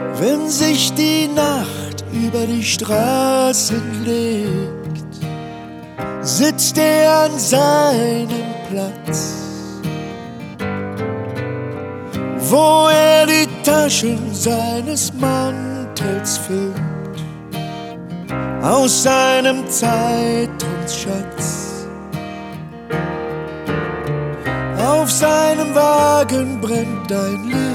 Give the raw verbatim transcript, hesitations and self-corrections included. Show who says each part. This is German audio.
Speaker 1: Wenn sich die Nacht über die Straßen legt, sitzt er an seinem Platz, wo er die Taschen seines Mantels füllt, aus seinem Zeitungsschatz. Auf seinem Wagen brennt ein Licht,